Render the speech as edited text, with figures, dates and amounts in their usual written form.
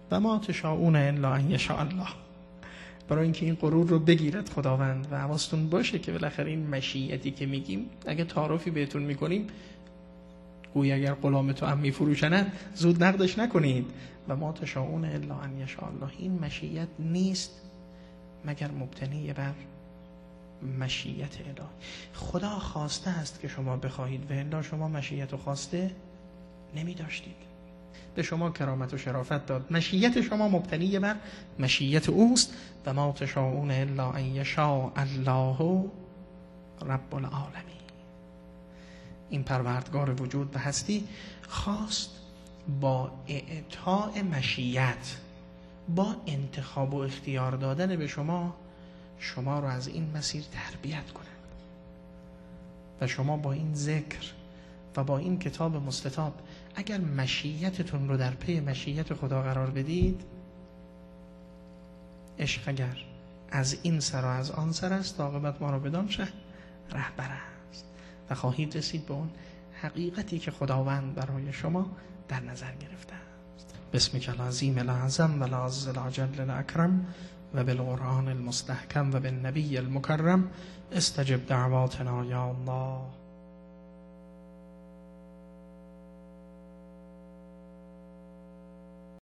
و ما تشاءون الا ان یشاء الله. برای اینکه این غرور رو بگیرد خداوند و حواستون باشه که بالاخره این مشیتی که میگیم اگه تعارفی بهتون میکنیم گویا اگر غلام تو هم میفروشند زود نقدش نکنید. و ما تشاءون الا ان یشاء الله، این مشیت نیست مگر مبتنی بر مشیت الهی. خدا خواسته است که شما بخواهید و الا شما مشیت و خواسته نمی داشتید. به شما کرامت و شرافت داد، مشیت شما مبتنی بر مشیت اوست. و ما تشاءون الا ان یشاء الله رب العالمین. این پروردگار وجود و هستی خواست با اعطاء مشیت، با انتخاب و اختیار دادن به شما رو از این مسیر تربیت کنند و شما با این ذکر و با این کتاب مستطاب اگر مشیتتون رو در پی مشیت خدا قرار بدید، عشق اگر از این سر و از آن سر است، عاقبت ما رو بدان شه رهبر است و خواهید رسید به اون حقیقتی که خداوند برای شما در نظر گرفته است. بسمک العظیم الاعظم و العز الجل الاکرم و بالقرآن المستحکم و بالنبی المکرم استجب دعواتنا یا الله.